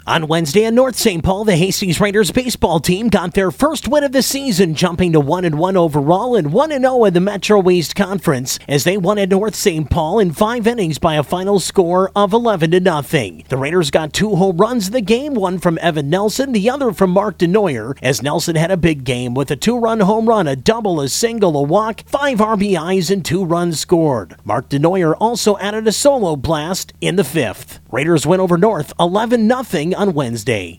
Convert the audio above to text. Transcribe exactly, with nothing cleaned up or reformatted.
On Wednesday in North Saint Paul, the Hastings Raiders baseball team got their first win of the season, jumping to one and one overall and one and oh in the Metro East Conference as they won at North Saint Paul in five innings by a final score of eleven to nothing. The Raiders got two home runs in the game, one from Evan Nelson, the other from Mark DeNoyer, as Nelson had a big game with a two-run home run, a double, a single, a walk, five R B Is, and two runs scored. Mark DeNoyer also added a solo blast in the fifth. Raiders win over North eleven nothing on Wednesday.